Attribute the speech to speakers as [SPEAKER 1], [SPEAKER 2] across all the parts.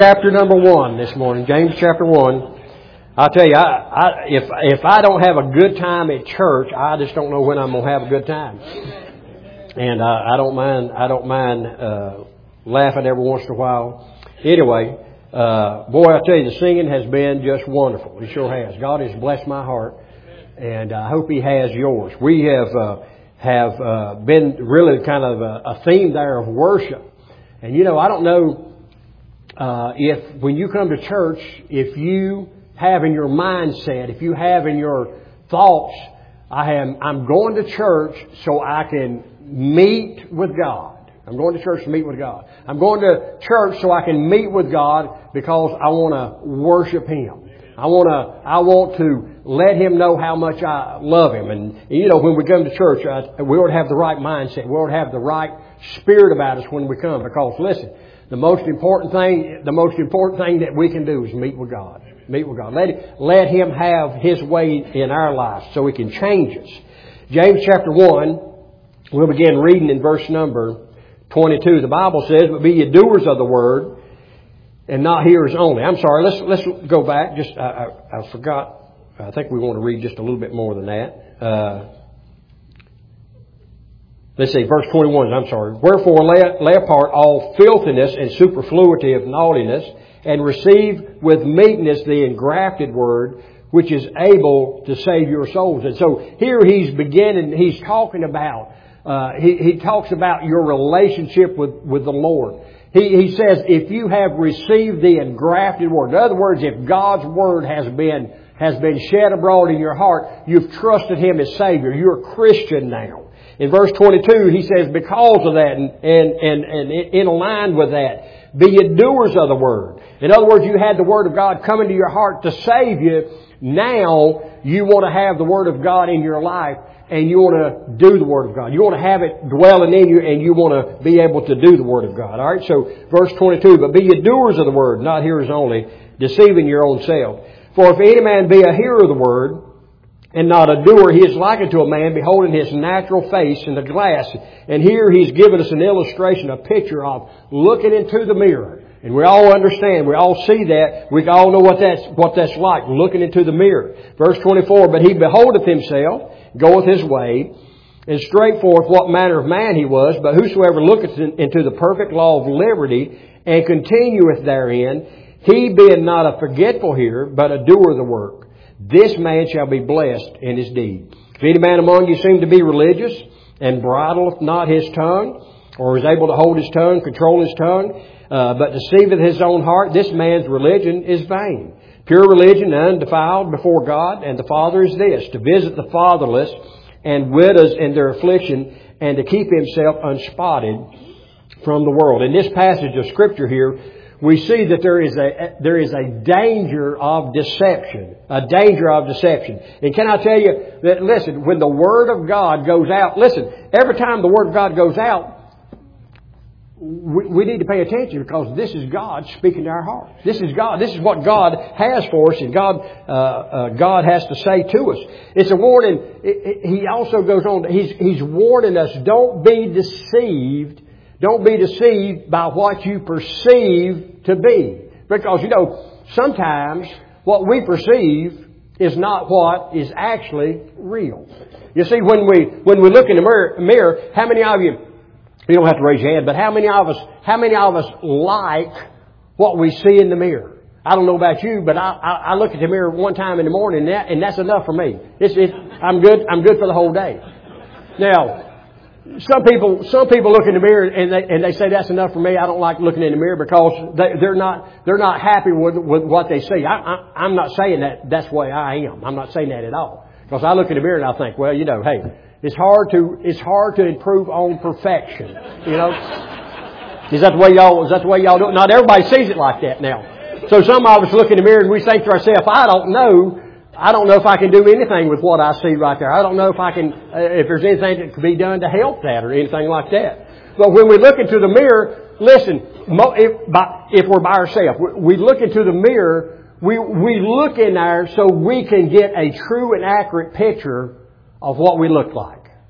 [SPEAKER 1] Chapter number 1 this morning, James chapter 1. I'll tell you, if I don't have a good time at church, I just don't know when I'm going to have a good time. And I don't mind laughing every once in a while. Anyway, boy, I tell you, the singing has been just wonderful. It sure has. God has blessed my heart, and I hope He has yours. We have been really kind of a theme there of worship. And you know, I don't know. If when you come to church, if you have in your mindset, if you have in your thoughts, I'm going to church so I can meet with God. I'm going to church to meet with God. I'm going to church so I can meet with God because I want to worship Him. I want to let Him know how much I love Him. And you know, when we come to church, we ought to have the right mindset. We ought to have the right spirit about us when we come. Because listen, the most important thing that we can do is meet with God. Meet with God. Let Him have His way in our lives so He can change us. James chapter 1, we'll begin reading in verse number 22. The Bible says, "But be ye doers of the word, and not hearers only." I'm sorry, let's go back. I forgot. I think we want to read just a little bit more than that. Let's see, verse 21, I'm sorry. "Wherefore lay apart all filthiness and superfluity of naughtiness, and receive with meekness the engrafted word, which is able to save your souls." And so here he's talking about, he talks about your relationship with the Lord. He says, if you have received the engrafted word, in other words, if God's word has been shed abroad in your heart, you've trusted Him as Savior. You're a Christian now. In verse 22, he says, because of that and in line with that, be ye doers of the word. In other words, you had the Word of God come into your heart to save you. Now you want to have the Word of God in your life, and you want to do the Word of God. You want to have it dwelling in you, and you want to be able to do the Word of God. All right, so verse 22, "But be ye doers of the word, not hearers only, deceiving your own self. For if any man be a hearer of the word, and not a doer, he is like unto a man beholding his natural face in the glass." And here he's given us an illustration, a picture of looking into the mirror. And we all understand, we all see that, we all know what that's like, looking into the mirror. Verse 24, "But he beholdeth himself, goeth his way, and straightforth what manner of man he was. But whosoever looketh into the perfect law of liberty, and continueth therein, he being not a forgetful hearer, but a doer of the work, this man shall be blessed in his deed. If any man among you seem to be religious, and bridleth not his tongue, or is able to hold his tongue, control his tongue, but deceiveth his own heart, this man's religion is vain. Pure religion and undefiled before God and the Father is this, to visit the fatherless and widows in their affliction, and to keep himself unspotted from the world." In this passage of Scripture here, we see that there is a danger of deception. A danger of deception. And can I tell you that, listen, when the Word of God goes out, listen, every time the Word of God goes out, we need to pay attention, because this is God speaking to our hearts. This is God. This is what God has for us, and God has to say to us. It's a warning. He also goes on. He's warning us, don't be deceived. Don't be deceived by what you perceive to be. Because, you know, sometimes what we perceive is not what is actually real. You see, when we look in the mirror, how many of you don't have to raise your hand, but how many of us like what we see in the mirror? I don't know about you, but I look at the mirror one time in the morning, and that's enough for me. I'm good for the whole day. Now, Some people look in the mirror and they say, that's enough for me. I don't like looking in the mirror, because they're not happy with what they see. I'm not saying that's the way I am. I'm not saying that at all. Because I look in the mirror and I think, well, you know, hey, it's hard to improve on perfection. You know, is that the way y'all do it? Not everybody sees it like that now. So some of us look in the mirror and we think to ourselves, I don't know if I can do anything with what I see right there. I don't know if there's anything that could be done to help that or anything like that. But when we look into the mirror, listen, if we're by ourselves, we look into the mirror, we look in there so we can get a true and accurate picture of what we look like.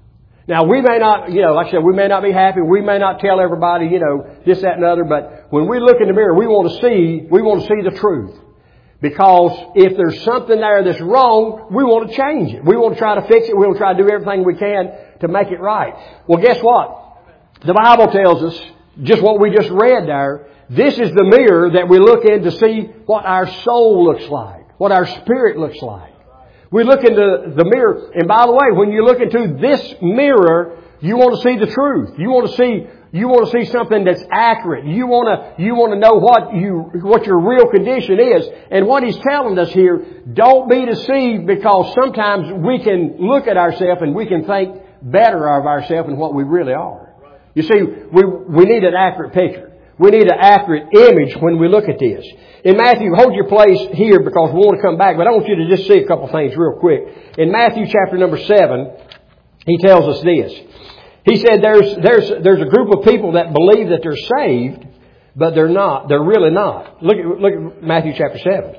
[SPEAKER 1] Now, we may not, like I said, we may not be happy. We may not tell everybody, this, that, and the other. But when we look in the mirror, we want to see the truth. Because if there's something there that's wrong, we want to change it. We want to try to fix it. We want to try to do everything we can to make it right. Well, guess what? The Bible tells us, just what we just read there, this is the mirror that we look in to see what our soul looks like, what our spirit looks like. We look into the mirror, and by the way, when you look into this mirror, you want to see the truth. You want to see something that's accurate. You want to know what your real condition is. And what He's telling us here, don't be deceived, because sometimes we can look at ourselves and we can think better of ourselves than what we really are. You see, we need an accurate picture. We need an accurate image when we look at this. In Matthew, hold your place here because we want to come back, but I want you to just see a couple things real quick. In Matthew chapter number 7, He tells us this. He said there's a group of people that believe that they're saved, but they're not. They're really not. Look at Matthew chapter 7.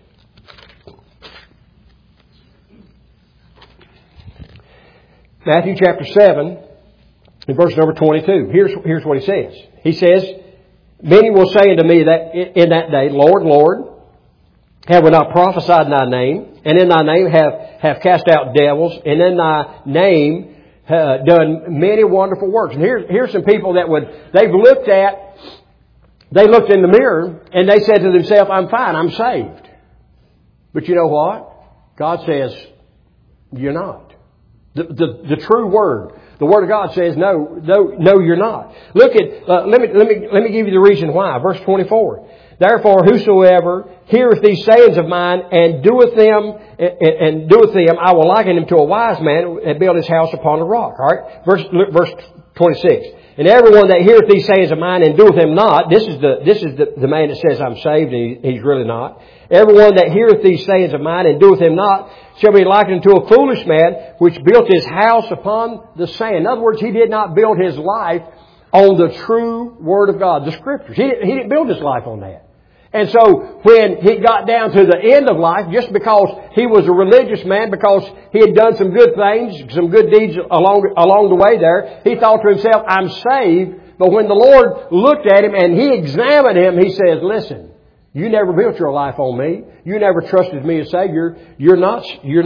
[SPEAKER 1] Matthew chapter 7, in verse number 22. Here's what He says. He says, many will say unto me that in that day, Lord, Lord, have we not prophesied in Thy name? And in Thy name have cast out devils, and in Thy name done many wonderful works. And here's some people that they looked in the mirror and they said to themselves, I'm fine, I'm saved. But you know what? God says, you're not. The true Word. The Word of God says, no, you're not. Look at, let me give you the reason why. Verse 24. Therefore, whosoever heareth these sayings of mine and doeth them, I will liken him to a wise man that built his house upon a rock. All right? Verse 26. And everyone that heareth these sayings of mine and doeth them not, this is the man that says, I'm saved, and he's really not. Everyone that heareth these sayings of mine and doeth them not shall be likened to a foolish man which built his house upon the sand. In other words, he did not build his life on the true Word of God, the Scriptures. He didn't build his life on that. And so when he got down to the end of life, just because he was a religious man, because he had done some good things, some good deeds along the way there, he thought to himself, I'm saved. But when the Lord looked at him and He examined him, He says, listen, you never built your life on me. You never trusted me as Savior. You're not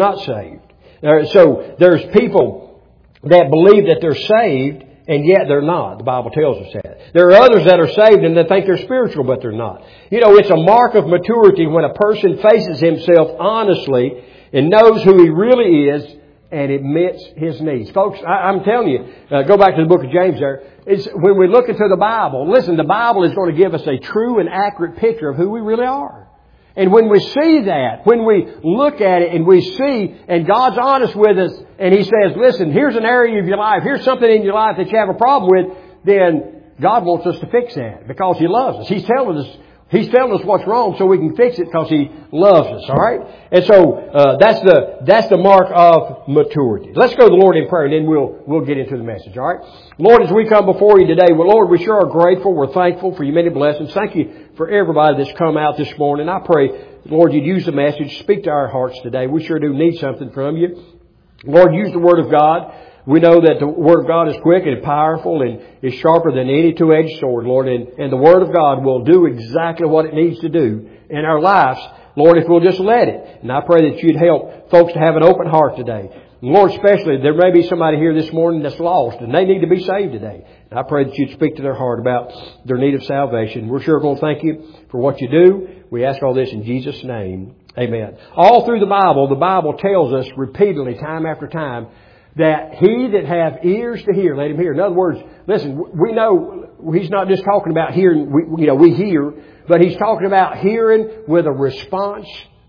[SPEAKER 1] saved. So there's people that believe that they're saved, and yet they're not. The Bible tells us that. There are others that are saved and they think they're spiritual, but they're not. It's a mark of maturity when a person faces himself honestly and knows who he really is and admits his needs. Folks, I'm telling you, go back to the book of James there. When we look into the Bible, listen, the Bible is going to give us a true and accurate picture of who we really are. And when we see that, when we look at it and we see, and God's honest with us, and He says, listen, here's an area of your life, here's something in your life that you have a problem with, then God wants us to fix that because He loves us. He's telling us what's wrong so we can fix it because He loves us, all right? And so that's the mark of maturity. Let's go to the Lord in prayer and then we'll get into the message, all right? Lord, as we come before You today, well, Lord, we sure are grateful. We're thankful for Your many blessings. Thank You for everybody that's come out this morning. I pray, Lord, You'd use the message, speak to our hearts today. We sure do need something from You. Lord, use the Word of God. We know that the Word of God is quick and powerful and is sharper than any two-edged sword, Lord. And the Word of God will do exactly what it needs to do in our lives, Lord, if we'll just let it. And I pray that You'd help folks to have an open heart today. And Lord, especially, there may be somebody here this morning that's lost and they need to be saved today. And I pray that You'd speak to their heart about their need of salvation. We're sure going to thank You for what You do. We ask all this in Jesus' name. Amen. All through the Bible tells us repeatedly, time after time, that he that have ears to hear, let him hear. In other words, listen, we know He's not just talking about hearing, we hear, but He's talking about hearing with a response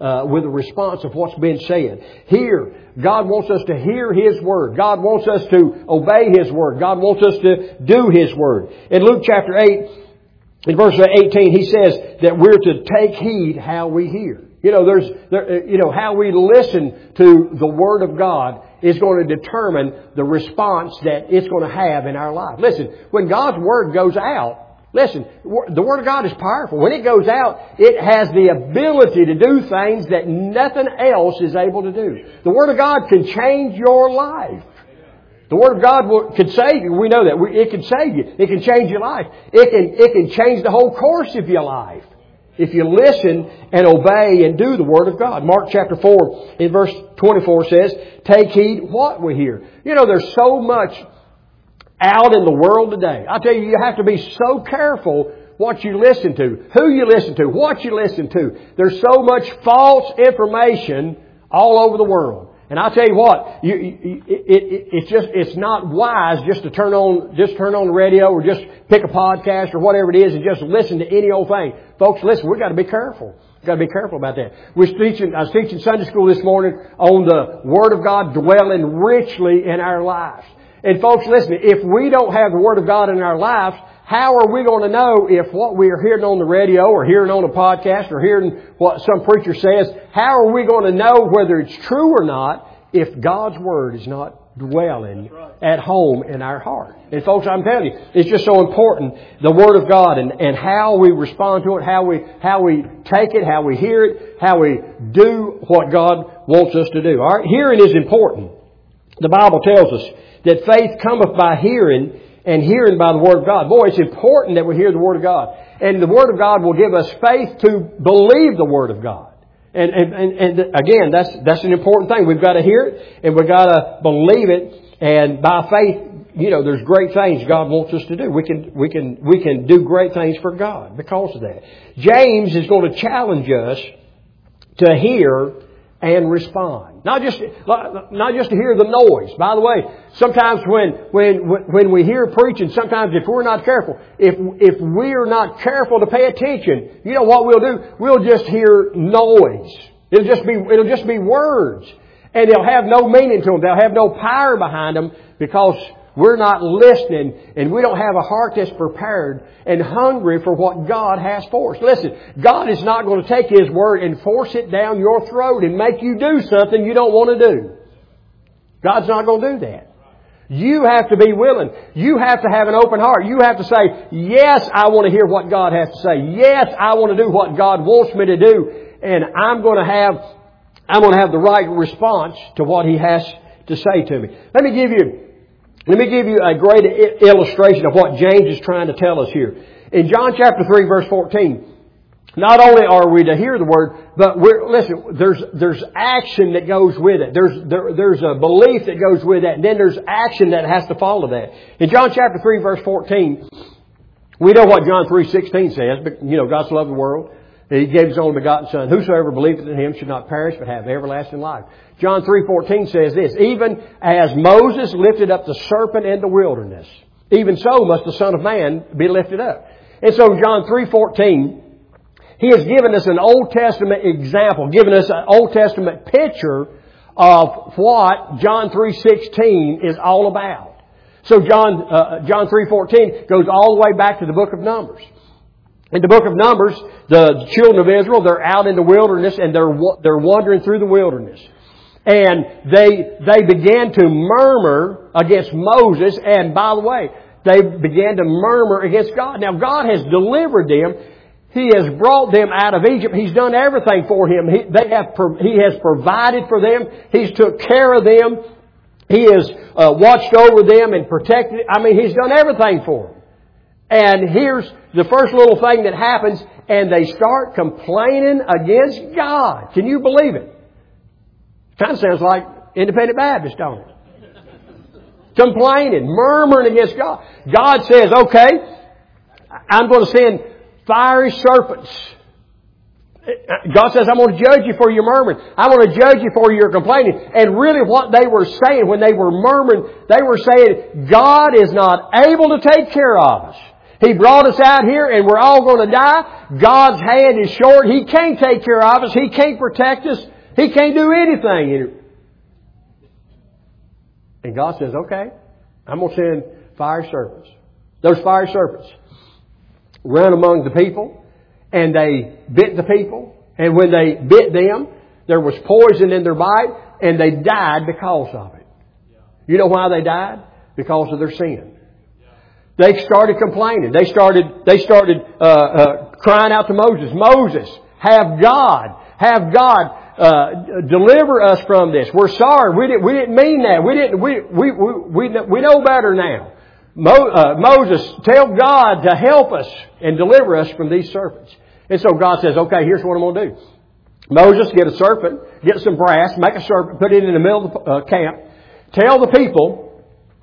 [SPEAKER 1] of what's been said. Hear. God wants us to hear His Word. God wants us to obey His Word. God wants us to do His Word. In Luke chapter 8, in verse 18, He says that we're to take heed how we hear. How we listen to the Word of God is going to determine the response that it's going to have in our life. Listen, when God's Word goes out, listen, the Word of God is powerful. When it goes out, it has the ability to do things that nothing else is able to do. The Word of God can change your life. The Word of God could save you. We know that. It can save you. It can change your life. It can change the whole course of your life if you listen and obey and do the Word of God. Mark chapter 4 in verse 24 says, take heed what we hear. You know, there's so much out in the world today. I tell you, you have to be so careful what you listen to, who you listen to, what you listen to. There's so much false information all over the world. And I'll tell you what, it's not wise just to turn on the radio or just pick a podcast or whatever it is and just listen to any old thing. Folks, listen, we've got to be careful. We've got to be careful about that. I was teaching Sunday school this morning on the Word of God dwelling richly in our lives. And folks, listen, if we don't have the Word of God in our lives, how are we going to know if what we are hearing on the radio or hearing on a podcast or hearing what some preacher says, how are we going to know whether it's true or not if God's Word is not dwelling at home in our heart? And folks, I'm telling you, it's just so important, the Word of God and how we respond to it, how we take it, how we hear it, how we do what God wants us to do. All right, hearing is important. The Bible tells us that faith cometh by hearing, and hearing by the Word of God. Boy, it's important that we hear the Word of God. And the Word of God will give us faith to believe the Word of God. And again, that's an important thing. We've got to hear it, and we've got to believe it. And by faith, you know, there's great things God wants us to do. We can do great things for God because of that. James is going to challenge us to hear and respond. Not just to hear the noise. By the way, sometimes when we hear preaching, sometimes if we're not careful, if we're not careful to pay attention, you know what we'll do? We'll just hear noise. It'll just be words. And they'll have no meaning to them. They'll have no power behind them because we're not listening and we don't have a heart that's prepared and hungry for what God has for us. Listen, God is not going to take His Word and force it down your throat and make you do something you don't want to do. God's not going to do that. You have to be willing. You have to have an open heart. You have to say, yes, I want to hear what God has to say. Yes, I want to do what God wants me to do. And I'm going to have the right response to what He has to say to me. Let me give you a great illustration of what James is trying to tell us here. In John chapter 3 verse 14, not only are we to hear the Word, but there's action that goes with it. There's a belief that goes with that, and then there's action that has to follow that. In John chapter 3 verse 14, we know what John 3:16 says, but you know, God so loved the world that He gave His only begotten Son. Whosoever believeth in Him should not perish, but have everlasting life. John 3:14 says this, even as Moses lifted up the serpent in the wilderness, even so must the Son of Man be lifted up. And so John 3:14, He has given us an Old Testament example, given us an Old Testament picture of what John 3:16 is all about. So John 3:14 goes all the way back to the book of Numbers. In the book of Numbers, the children of Israel, they're out in the wilderness and they're wandering through the wilderness. And they began to murmur against Moses. And by the way, they began to murmur against God. Now God has delivered them. He has brought them out of Egypt. He's done everything for them. He has provided for them. He's took care of them. He has watched over them and protected. I mean, He's done everything for them. And here's the first little thing that happens, and they start complaining against God. Can you believe it? Kind of sounds like Independent Baptist, don't it? Complaining, murmuring against God. God says, okay, I'm going to send fiery serpents. God says, I'm going to judge you for your murmuring. I'm going to judge you for your complaining. And really what they were saying when they were murmuring, they were saying, God is not able to take care of us. He brought us out here and we're all going to die. God's hand is short. He can't take care of us. He can't protect us. He can't do anything. And God says, okay, I'm going to send fire serpents. Those fire serpents ran among the people and they bit the people. And when they bit them, there was poison in their bite and they died because of it. You know why they died? Because of their sin. They started complaining. They started crying out to Moses, Moses, have God Deliver us from this. We're sorry. We didn't mean that. We know better now. Moses, tell God to help us and deliver us from these serpents. And so God says, okay, here's what I'm going to do. Moses, get a serpent, get some brass, make a serpent, put it in the middle of the camp. Tell the people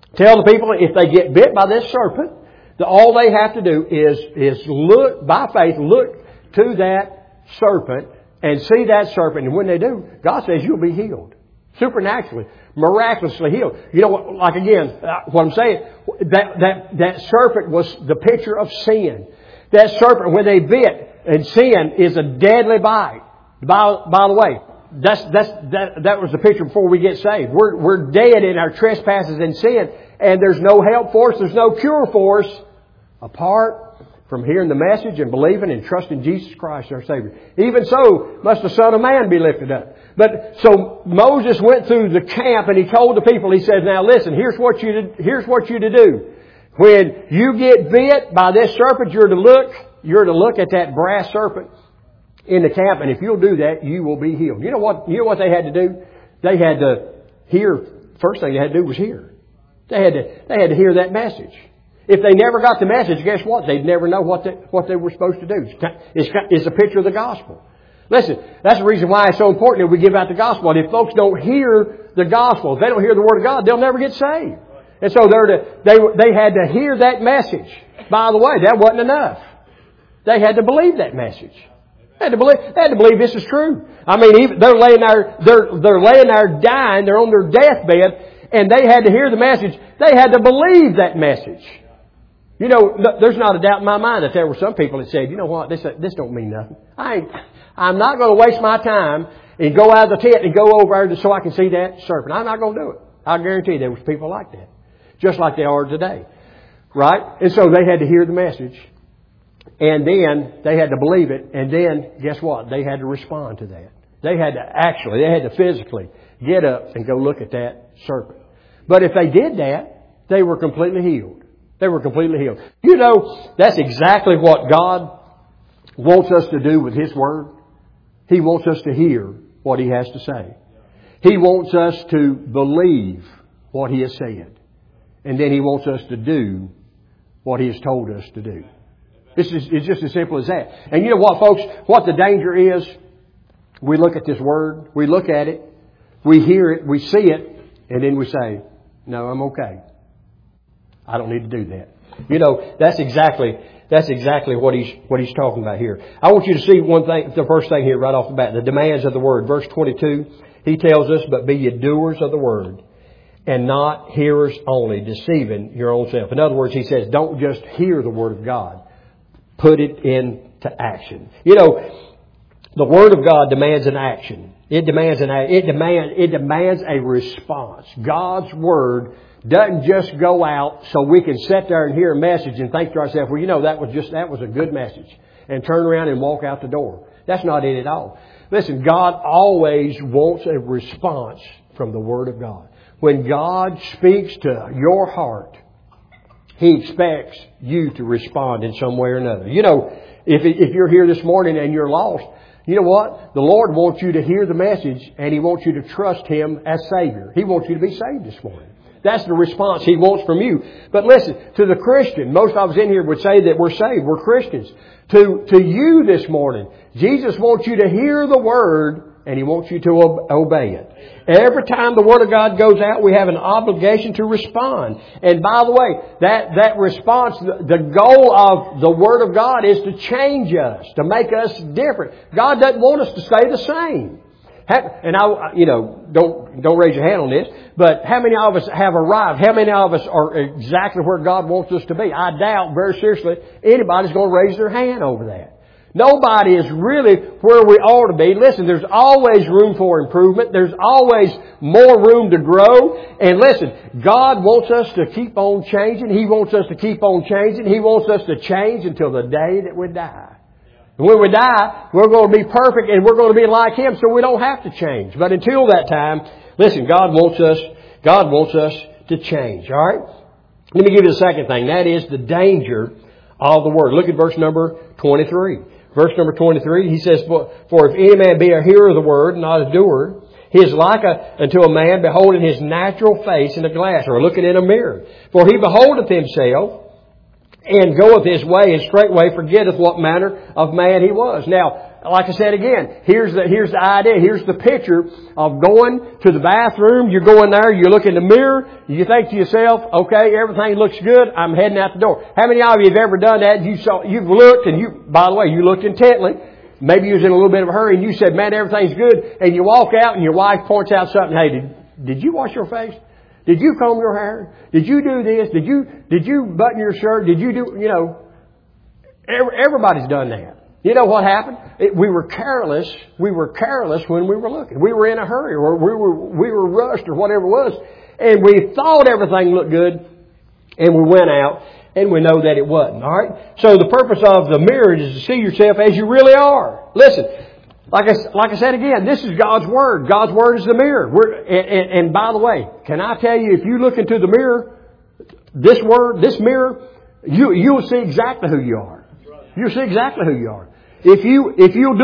[SPEAKER 1] if they get bit by this serpent, that all they have to do is look, by faith, look to that serpent and see that serpent. And when they do, God says you'll be healed. Supernaturally, miraculously healed. You know what, like again, what I'm saying, that serpent was the picture of sin. That serpent, when they bit, and sin is a deadly bite. By the way, that was the picture before we get saved. We're dead in our trespasses and sin, and there's no help for us, there's no cure for us apart from hearing the message and believing and trusting Jesus Christ our Savior. Even so must the Son of Man be lifted up. But so Moses went through the camp and he told the people, he says, now listen, here's what you to do. When you get bit by this serpent, you're to look at that brass serpent in the camp, and if you'll do that, you will be healed. You know what they had to do? They had to hear. First thing they had to do was hear. They had to hear that message. If they never got the message, guess what? They'd never know what they were supposed to do. It's a picture of the gospel. Listen, that's the reason why it's so important that we give out the gospel. And if folks don't hear the gospel, if they don't hear the Word of God, they'll never get saved. And so they had to hear that message. By the way, that wasn't enough. They had to believe that message. They had to believe this is true. I mean, they're laying there dying. They're on their deathbed, and they had to hear the message. They had to believe that message. You know, there's not a doubt in my mind that there were some people that said, you know what, this don't mean nothing. I'm not going to waste my time and go out of the tent and go over there so I can see that serpent. I'm not going to do it. I guarantee there was people like that, just like they are today, right? And so they had to hear the message. And then they had to believe it. And then, guess what? They had to respond to that. They had to physically get up and go look at that serpent. But if they did that, they were completely healed. They were completely healed. You know, that's exactly what God wants us to do with His Word. He wants us to hear what He has to say. He wants us to believe what He has said. And then He wants us to do what He has told us to do. It's just as simple as that. And you know what, folks? What the danger is, we look at this Word, we look at it, we hear it, we see it, and then we say, no, I'm okay. I don't need to do that. You know, that's exactly what he's talking about here. I want you to see one thing, the first thing here right off the bat, the demands of the Word. Verse 22, he tells us, but be ye doers of the Word, and not hearers only, deceiving your own self. In other words, he says, don't just hear the Word of God. Put it into action. You know, the Word of God demands an action. It demands a response. God's Word doesn't just go out so we can sit there and hear a message and think to ourselves, well, you know, that was a good message, and turn around and walk out the door. That's not it at all. Listen, God always wants a response from the Word of God. When God speaks to your heart, He expects you to respond in some way or another. You know, if you're here this morning and you're lost, you know what? The Lord wants you to hear the message, and He wants you to trust Him as Savior. He wants you to be saved this morning. That's the response He wants from you. But listen, to the Christian, most of us in here would say that we're saved. We're Christians. To you this morning, Jesus wants you to hear the Word, and He wants you to obey it. Every time the Word of God goes out, we have an obligation to respond. And by the way, that response, the goal of the Word of God is to change us, to make us different. God doesn't want us to stay the same. And don't raise your hand on this, but how many of us have arrived? How many of us are exactly where God wants us to be? I doubt very seriously anybody's going to raise their hand over that. Nobody is really where we ought to be. Listen, there's always room for improvement. There's always more room to grow. And listen, God wants us to keep on changing. He wants us to keep on changing. He wants us to change until the day that we die. And when we die, we're going to be perfect and we're going to be like Him, so we don't have to change. But until that time, listen, God wants us to change. All right? Let me give you the second thing. That is the danger of the Word. Look at verse number 23. Verse number 23, he says, For if any man be a hearer of the word, not a doer, he is like unto a man beholding his natural face in a glass, or looking in a mirror. For he beholdeth himself, and goeth his way, and straightway forgetteth what manner of man he was. Now, like I said again, here's the idea, here's the picture of going to the bathroom. You're going there, you look in the mirror, you think to yourself, okay, everything looks good, I'm heading out the door. How many of you have ever done that? You've looked, and by the way, you looked intently. Maybe you was in a little bit of a hurry, and you said, man, everything's good. And you walk out, and your wife points out something. Hey, did you wash your face? Did you comb your hair? Did you do this? Did you button your shirt? Did you do, everybody's done that. You know what happened? We were careless. We were careless when we were looking. We were in a hurry, or we were rushed, or whatever it was. And we thought everything looked good, and we went out, and we know that it wasn't. All right. So the purpose of the mirror is to see yourself as you really are. Listen, like I said again, this is God's Word. God's Word is the mirror. And by the way, can I tell you, if you look into the mirror, this mirror, you'll see exactly who you are. You'll see exactly who you are. If you'll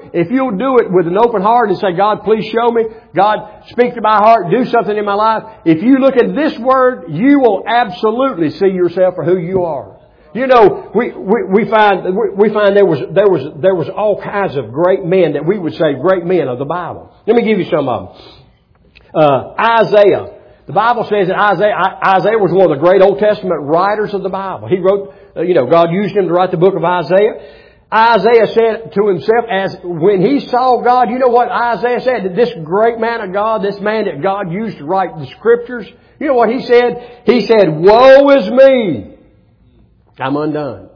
[SPEAKER 1] do it with an open heart and say, God, please show me. God, speak to my heart. Do something in my life. If you look at this Word, you will absolutely see yourself for who you are. You know, we find there was all kinds of great men that we would say great men of the Bible. Let me give you some of them. Isaiah. The Bible says that Isaiah was one of the great Old Testament writers of the Bible. He wrote, God used him to write the book of Isaiah. Isaiah said to himself, as when he saw God, you know what Isaiah said? This great man of God, this man that God used to write the Scriptures, you know what he said? He said, woe is me! I'm undone.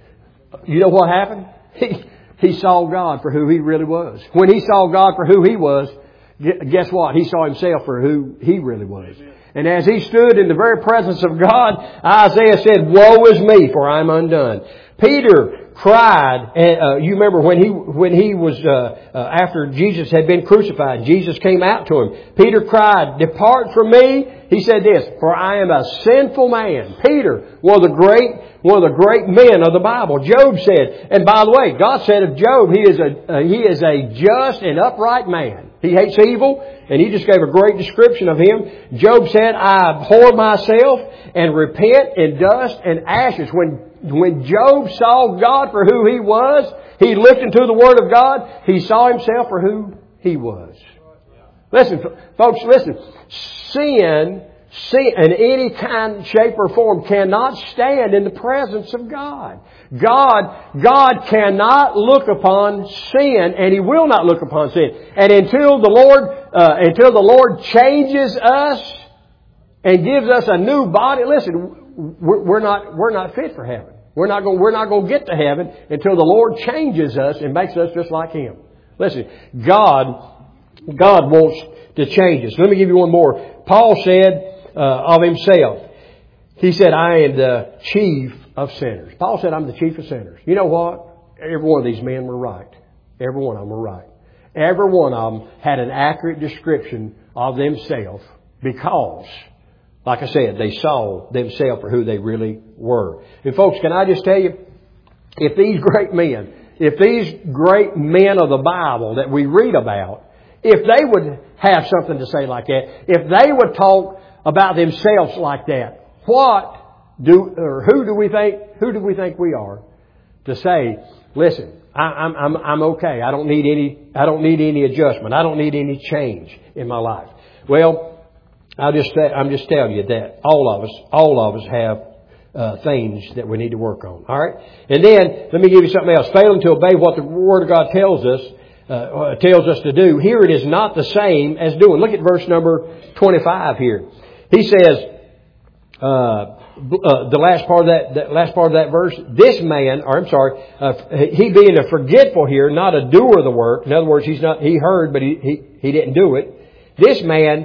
[SPEAKER 1] You know what happened? He saw God for who He really was. When he saw God for who He was, guess what? He saw himself for who he really was. And as he stood in the very presence of God, Isaiah said, woe is me, for I'm undone. Peter cried, and you remember when he was after Jesus had been crucified, Jesus came out to him. Peter cried, depart from me. He said this, for I am a sinful man. Peter, one of the great men of the Bible. Job said, and by the way, God said of Job, he is a just and upright man. He hates evil, and he just gave a great description of him. Job said, I abhor myself and repent in dust and ashes. When Job saw God for who He was, he looked into the Word of God, he saw himself for who he was. Listen, folks, listen. Sin in any kind, shape, or form cannot stand in the presence of God. God cannot look upon sin, and He will not look upon sin. And until the Lord changes us and gives us a new body, listen, we're not fit for heaven. We're not going to get to heaven until the Lord changes us and makes us just like Him. Listen, God wants to change us. Let me give you one more. Paul said of himself, he said, I am the chief of sinners. Paul said, I'm the chief of sinners. You know what? Every one of these men were right. Every one of them were right. Every one of them had an accurate description of themselves because, like I said, they saw themselves for who they really were. And folks, can I just tell you, if these great men of the Bible that we read about, if they would have something to say like that, if they would talk about themselves like that, who do we think we are to say, listen, I'm okay. I don't need any adjustment. I don't need any change in my life. Well, I'm just telling you that all of us have things that we need to work on. All right, and then let me give you something else. Failing to obey what the Word of God tells us to do. Here it is not the same as doing. Look at verse number 25 here. He says, the last part of that verse, this man, he being a forgetful here, not a doer of the work. In other words, he heard, but he didn't do it. This man,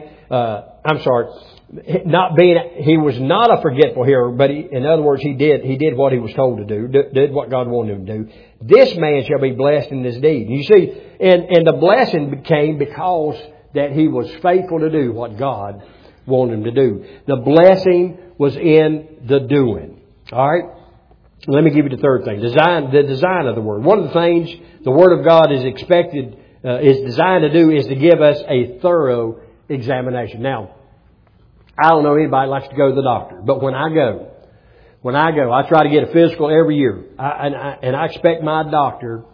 [SPEAKER 1] he was not a forgetful hearer, but in other words, he did what he was told to do, did what God wanted him to do. This man shall be blessed in his deed. You see, and the blessing came because that he was faithful to do what God wanted him to do. The blessing was in the doing. All right. Let me give you the third thing. The design of the Word. One of the things the Word of God is designed to do is to give us a thorough examination. Now, I don't know anybody likes to go to the doctor, but when I go, I try to get a physical every year. I expect my doctor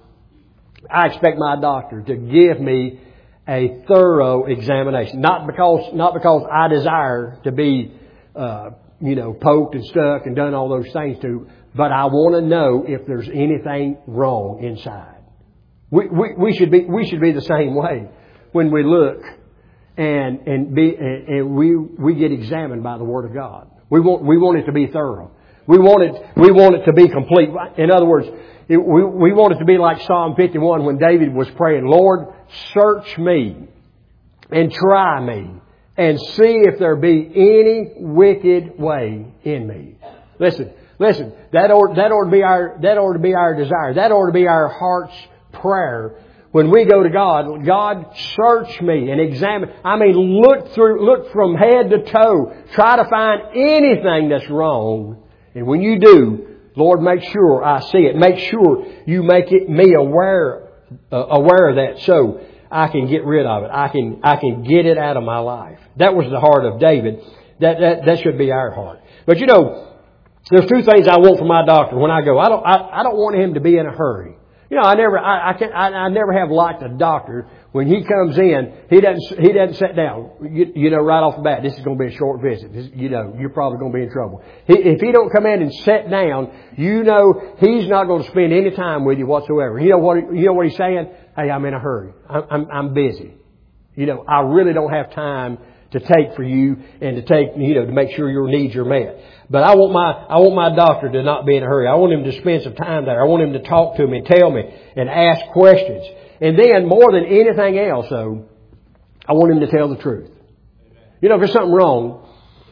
[SPEAKER 1] to give me a thorough examination. Not because I desire to be, poked and stuck and done all those things but I want to know if there's anything wrong inside. We should be the same way when we look and we get examined by the Word of God. We want it to be thorough. We want it to be complete. In other words, we want it to be like Psalm 51 when David was praying, Lord, search me and try me and see if there be any wicked way in me. Listen, that ought to be our desire. That ought to be our heart's prayer. When we go to God, God, search me and examine. Look from head to toe. Try to find anything that's wrong. And when you do, Lord, make sure I see it. Make sure you make me aware of that so I can get rid of it. I can get it out of my life. That was the heart of David. That should be our heart. But there's two things I want from my doctor when I go. I don't want him to be in a hurry. I never have liked a doctor. When he comes in, he doesn't sit down. Right off the bat, this is going to be a short visit. You're probably going to be in trouble. If he don't come in and sit down, he's not going to spend any time with you whatsoever. You know what he's saying? Hey, I'm in a hurry. I'm busy. I really don't have time to take for you and to make sure your needs are met. But I want my doctor to not be in a hurry. I want him to spend some time there. I want him to talk to me and tell me and ask questions. And then more than anything else, though, I want him to tell the truth. If there's something wrong,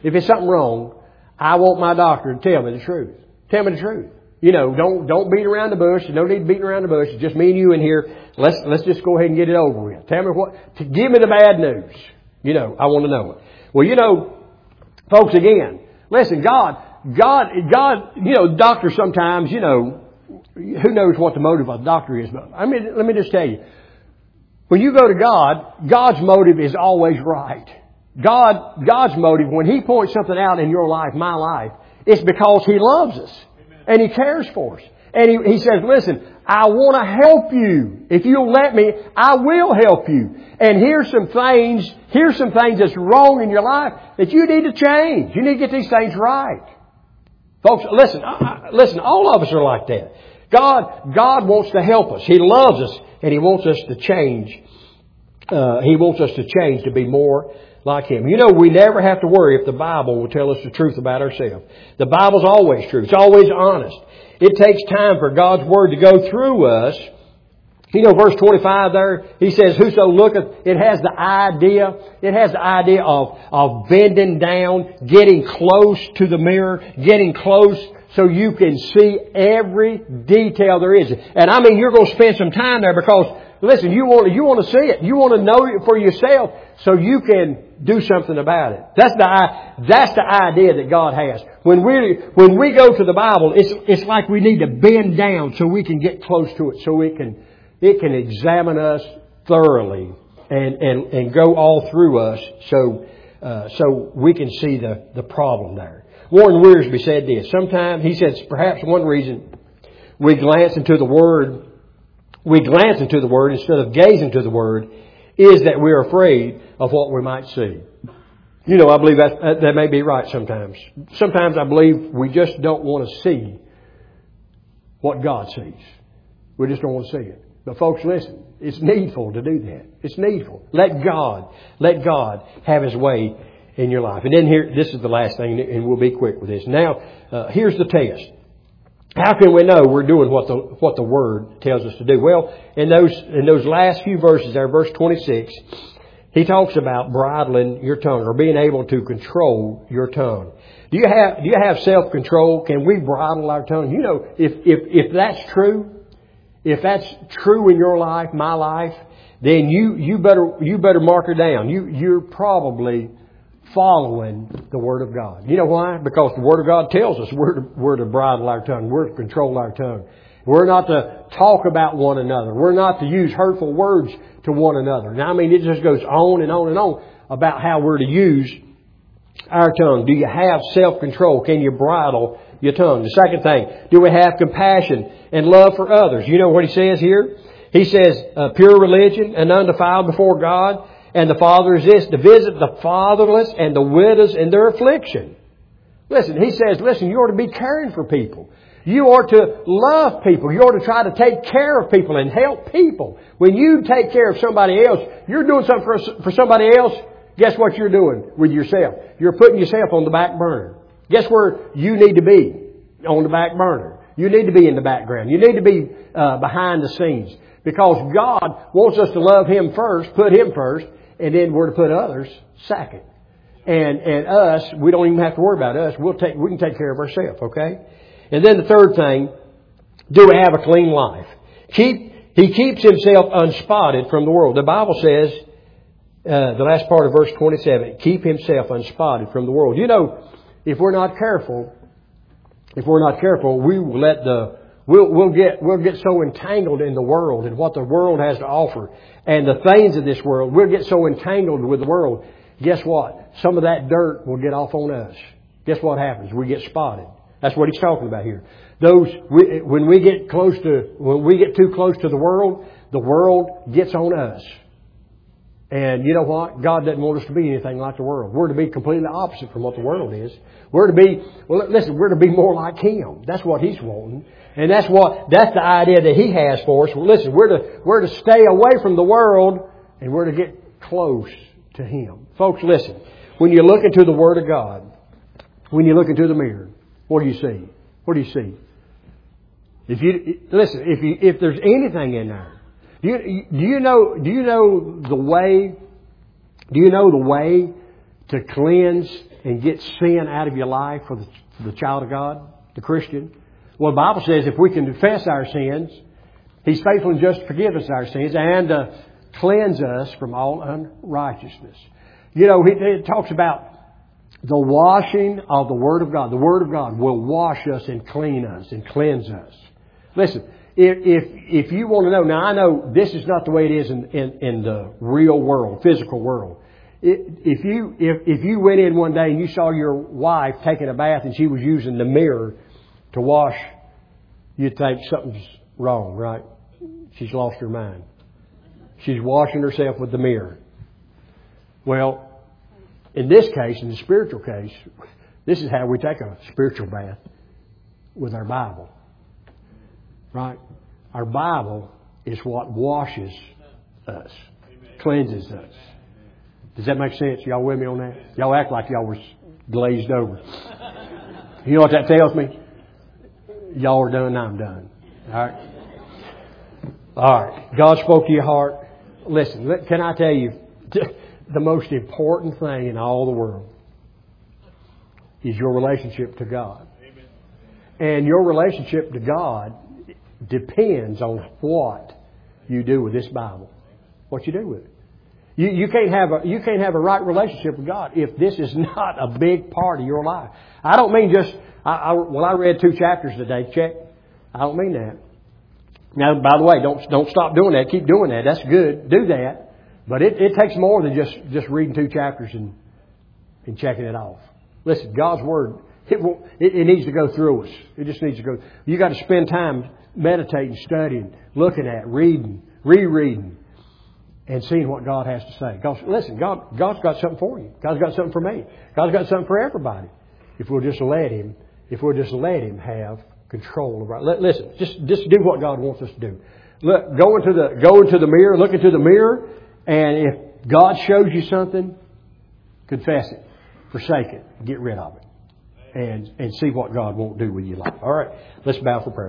[SPEAKER 1] I want my doctor to tell me the truth. Tell me the truth. Don't beat around the bush. No need beating around the bush. It's just me and you in here. Let's just go ahead and get it over with. Tell me give me the bad news. I want to know it. Well, folks, again, listen, God, doctors sometimes, who knows what the motive of the doctor is, but let me just tell you. When you go to God, God's motive is always right. God's motive, when He points something out in your life, my life, it's because He loves us. Amen. And He cares for us. And He says, listen, I want to help you. If you'll let me, I will help you. And here's some things that's wrong in your life that you need to change. You need to get these things right. Folks, listen, all of us are like that. God wants to help us. He loves us and He wants us to change. He wants us to change to be more like Him. We never have to worry if the Bible will tell us the truth about ourselves. The Bible's always true. It's always honest. It takes time for God's Word to go through us. Verse 25 there, He says, whoso looketh, it has the idea of bending down, getting close to the mirror, getting close so you can see every detail there is. And you're going to spend some time there because, listen, you want to see it. You want to know it for yourself so you can do something about it. That's the idea that God has. When we go to the Bible, it's like we need to bend down so we can get close to it, so it can examine us thoroughly and go all through us so we can see the problem there. Warren Wiersbe said this. Sometimes, he says, perhaps one reason we glance into the Word instead of gazing to the Word is that we're afraid of what we might see. I believe that may be right sometimes. Sometimes I believe we just don't want to see what God sees. We just don't want to see it. But folks, listen, it's needful to do that. It's needful. Let God have His way in your life. And then this is the last thing, and we'll be quick with this. Now, here's the test. How can we know we're doing what the Word tells us to do? Well, in those last few verses there, verse 26, he talks about bridling your tongue or being able to control your tongue. Do you have self-control? Can we bridle our tongue? If that's true, if that's true in your life, my life, then you better mark her down. You're probably following the Word of God. You know why? Because the Word of God tells us we're to bridle our tongue. We're to control our tongue. We're not to talk about one another. We're not to use hurtful words to one another. Now, I mean, it just goes on and on and on about how we're to use our tongue. Do you have self-control? Can you bridle your tongue? The second thing, do we have compassion and love for others? You know what he says here? He says, pure religion and undefiled before God. And the Father is this, to visit the fatherless and the widows in their affliction. Listen, he says, listen, you ought to be caring for people. You ought to love people. You ought to try to take care of people and help people. When you take care of somebody else, you're doing something for somebody else. Guess what you're doing with yourself? You're putting yourself on the back burner. Guess where you need to be? On the back burner. You need to be in the background. You need to be behind the scenes. Because God wants us to love Him first, put Him first, and then we're to put others second. And us, we don't even have to worry about us. We can take care of ourselves, okay? And then the third thing, do we have a clean life? He keeps himself unspotted from the world. The Bible says, the last part of verse 27, keep himself unspotted from the world. You know, if we're not careful, we will let we'll get so entangled in the world and what the world has to offer and the things of this world. We'll get so entangled with the world. Guess what? Some of that dirt will get off on us. Guess what happens? We get spotted. That's what he's talking about here. When we get too close to the world gets on us. And you know what? God doesn't want us to be anything like the world. We're to be completely opposite from what the world is. We're to be more like Him. That's what He's wanting. And that's the idea that He has for us. Well, listen, we're to stay away from the world and we're to get close to Him. Folks, listen. When you look into the Word of God, when you look into the mirror, what do you see? What do you see? If there's anything in there, do you know the way to cleanse and get sin out of your life for the child of God, the Christian? Well, the Bible says if we can confess our sins, He's faithful and just to forgive us our sins and cleanse us from all unrighteousness. You know, it talks about the washing of the Word of God. The Word of God will wash us and clean us and cleanse us. Listen, if you want to know, now I know this is not the way it is in the real world, physical world. If you went in one day and you saw your wife taking a bath and she was using the mirror to wash, you'd think something's wrong, right? She's lost her mind. She's washing herself with the mirror. Well, in this case, in the spiritual case, this is how we take a spiritual bath, with our Bible. Right? Our Bible is what washes us, cleanses us. Does that make sense? Y'all with me on that? Y'all act like y'all was glazed over. You know what that tells me? Y'all are done, I'm done. Alright? Alright. God spoke to your heart. Listen, can I tell you, the most important thing in all the world is your relationship to God. And your relationship to God depends on what you do with this Bible. What you do with it. You can't have a right relationship with God if this is not a big part of your life. I don't mean just, I read 2 chapters today, check. I don't mean that. Now, by the way, don't stop doing that. Keep doing that. That's good. Do that. But it takes more than just reading 2 chapters and checking it off. Listen, God's Word, it needs to go through us. It just needs to go. You got to spend time meditating, studying, looking at, reading, rereading, and seeing what God has to say. Because, listen, God's got something for you. God's got something for me. God's got something for everybody. If we'll just let Him have control of our. Listen, just do what God wants us to do. Look, go into the mirror, look into the mirror, and if God shows you something, confess it, forsake it, get rid of it, and see what God won't do with your life. All right, let's bow for prayer.